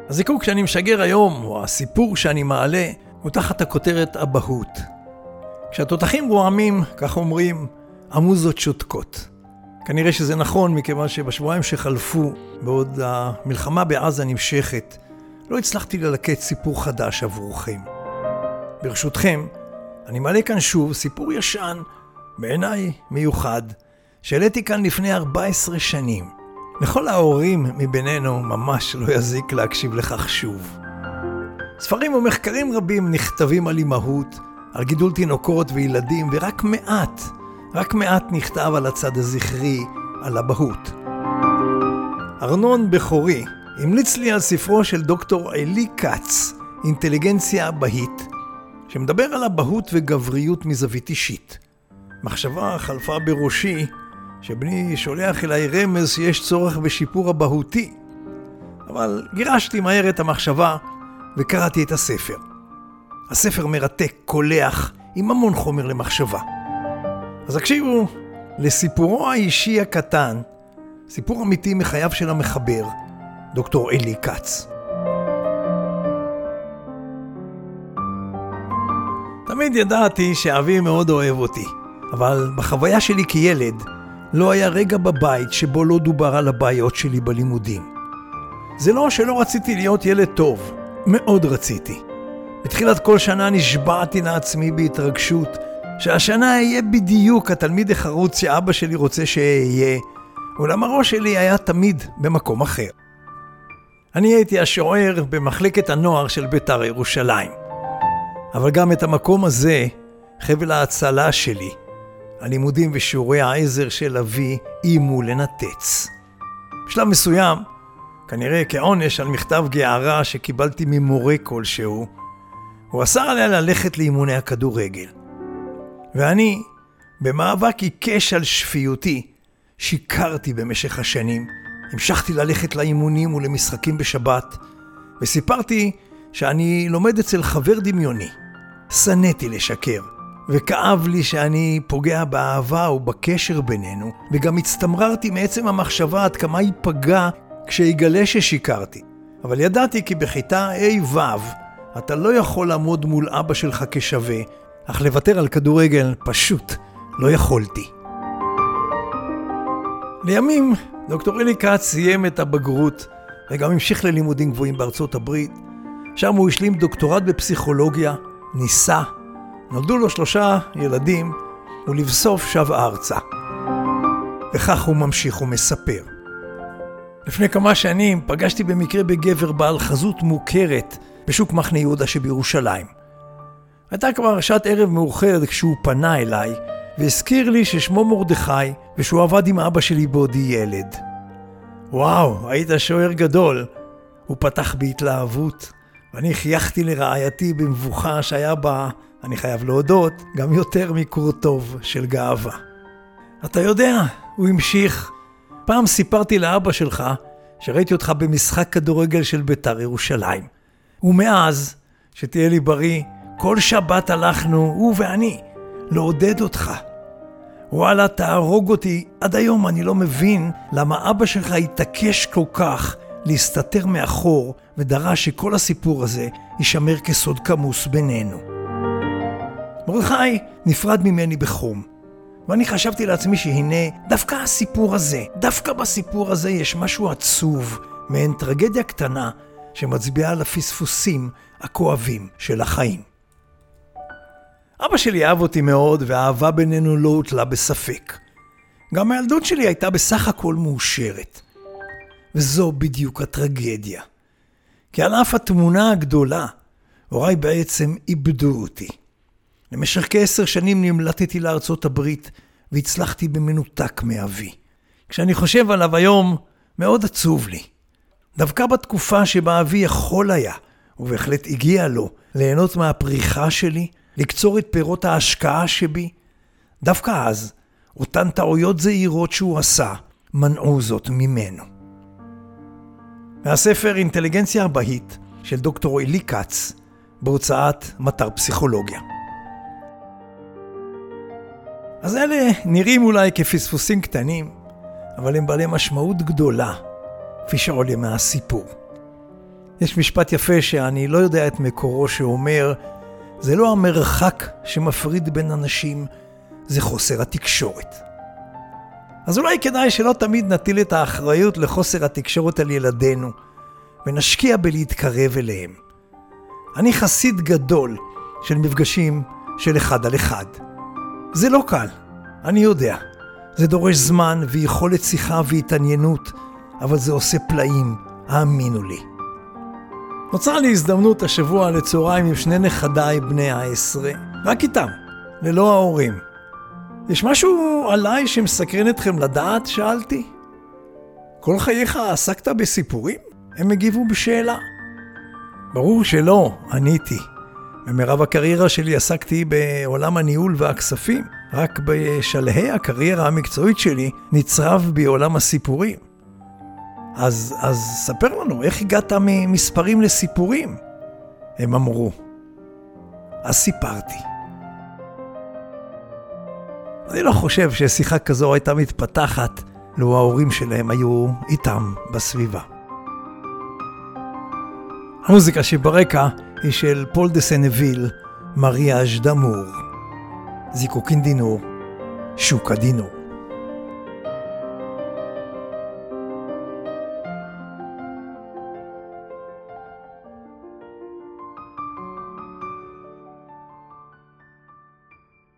הזיקוק שאני משגר היום, או הסיפור שאני מעלה, הוא תחת הכותרת אבהות. כשהתותחים רועמים, כך אומרים, המוזות שותקות. כנראה שזה נכון, מכיוון שבשבועיים שחלפו, בעוד המלחמה בעזה נמשכת, לא הצלחתי ללקט סיפור חדש עבורכם. ברשותכם, אני מעלה כאן שוב סיפור ישן, בעיניי מיוחד, שהעליתי כאן לפני 14 שנים. לכל ההורים מבינינו ממש לא יזיק להקשיב לכך שוב. ספרים ומחקרים רבים נכתבים על אימהות, על גידול תינוקות וילדים, ורק מעט נכתב על הצד הזכרי, על אבהות. ארנון בכורי המליץ לי על ספרו של דוקטור אלי כץ, אינטליגנציה אבהית, שמדבר על אבהות וגבריות מזווית אישית. מחשבה חלפה בראשי שבני שולח אליי רמז שיש צורך בשיפור אבהותי. אבל גירשתי מהר את המחשבה וקראתי את הספר. הספר מרתק, קולח, עם המון חומר למחשבה. אז הקשיבו לסיפורו האישי הקטן, סיפור אמיתי מחייו של המחבר, דוקטור אלי כץ. תמיד ידעתי שאבי מאוד אוהב אותי, אבל בחוויה שלי כילד לא היה רגע בבית שבו לא דובר על הבעיות שלי בלימודים. זה לא שלא רציתי להיות ילד טוב, מאוד רציתי. בתחילת כל שנה נשבעתי לעצמי בהתרגשות שהשנה אהיה בדיוק התלמיד החרוץ שאבא שלי רוצה שאהיה, אולם הראש שלי היה תמיד במקום אחר. אני הייתי השוער במחלקת הנוער של בית"ר ירושלים. אבל גם את המקום הזה, חבל ההצלה שלי, הלימודים ושיעורי העזר של אבי אימו לנתץ. בשלב מסוים, כנראה כעונש על מכתב גערה שקיבלתי ממורה כלשהו, הוא אסר עליה ללכת לאימוני הכדורגל. ואני, במאבק עיקש על שפיותי, שיקרתי במשך השנים, המשכתי ללכת לאימונים ולמשחקים בשבת, וסיפרתי שאני לומד אצל חבר דמיוני. שנאתי לשקר, וכאב לי שאני פוגע באהבה ובקשר בינינו, וגם הצטמררתי מעצם המחשבה עד כמה ייפגע כשיגלה ששיקרתי. אבל ידעתי כי בכיתה A-W אתה לא יכול לעמוד מול אבא שלך כשווה, אך לוותר על כדורגל פשוט לא יכולתי. לימים דוקטור אלי כץ סיים את הבגרות וגם המשיך ללימודים גבוהים בארצות הברית. שם הוא השלים דוקטורט בפסיכולוגיה, ניסה, נולדו לו 3 ילדים ולבסוף שב ארצה. וכך הוא ממשיך ומספר. לפני כמה שנים פגשתי במקרה בגבר בעל חזות מוכרת בשוק מחנה יהודה שבירושלים. הייתה כבר שעת ערב מאוחרת כשהוא פנה אליי והזכיר לי ששמו מרדכי ושהוא עבד עם אבא שלי בעודי ילד. וואו, היית שוער גדול. הוא פתח בהתלהבות ואני חייכתי לרעייתי במבוכה שהיה בה, אני חייב להודות, גם יותר מקור טוב של גאווה. אתה יודע, הוא המשיך, פעם סיפרתי לאבא שלך שראיתי אותך במשחק כדורגל של בית"ר ירושלים. ומאז, שתהיה לי בריא, כל שבת הלכנו, הוא ואני, לעודד אותך. וואלה, תהרוג אותי, עד היום אני לא מבין למה אבא שלך התעקש כל כך להסתתר מאחור ודרש שכל הסיפור הזה יישמר כסוד כמוס בינינו. מרדכי נפרד ממני בחום, ואני חשבתי לעצמי שהנה דווקא בסיפור הזה יש משהו עצוב, מעין טרגדיה קטנה שמצביעה על הפספוסים הכואבים של החיים. אבא שלי אהב אותי מאוד והאהבה בינינו לא הוטלה בספק. גם הילדות שלי הייתה בסך הכל מאושרת. וזו בדיוק הטרגדיה. כי על אף התמונה הגדולה, הוריי בעצם איבדו אותי. למשך כ10 שנים נמלטתי לארצות הברית והצלחתי במנותק מאבי. כשאני חושב עליו היום, מאוד עצוב לי. דווקא בתקופה שבה אבי יכול היה, ובהחלט הגיע לו, ליהנות מהפריחה שלי, לקצור את פירות ההשקעה שבי, דווקא אז, אותן טעויות זהירות שהוא עשה, מנעו זאת ממנו. מהספר אינטליגנציה אבהית של דוקטור אלי כץ, בהוצאת מטר פסיכולוגיה. אז אלה נראים אולי כפספוסים קטנים, אבל הם בעלי משמעות גדולה, כפי שעולה מהסיפור. יש משפט יפה שאני לא יודע את מקורו שאומר, זה לא המרחק שמפריד בין אנשים, זה חוסר התקשורת. אז אולי כדאי שלא תמיד נטיל את האחריות לחוסר התקשורת על ילדינו, ונשקיע בלהתקרב אליהם. אני חסיד גדול של מפגשים של אחד על אחד. זה לא קל, אני יודע. זה דורש זמן ויכולת שיחה והתעניינות, אבל זה עושה פלאים, האמינו לי. נוצרה לי הזדמנות השבוע לצהריים עם שני נכדיי בני 10, רק איתם, ללא ההורים. יש משהו עליי שמסקרן אתכם לדעת? שאלתי. כל חייך עסקת בסיפורים? הם הגיבו בשאלה. ברור שלא, עניתי. במרב הקריירה שלי עסקתי בעולם הניהול והכספים. רק בשלהי הקריירה המקצועית שלי נצרב בעולם הסיפורים. אז ספר לנו, איך הגעת ממספרים לסיפורים? הם אמרו. אז סיפרתי. אני לא חושב ששיחה כזו הייתה מתפתחת לו ההורים שלהם היו איתם בסביבה. המוזיקה שברקע היא של פול דה סנביל, מריאז' דמור, זיקוקין דינור, שוקה דינור.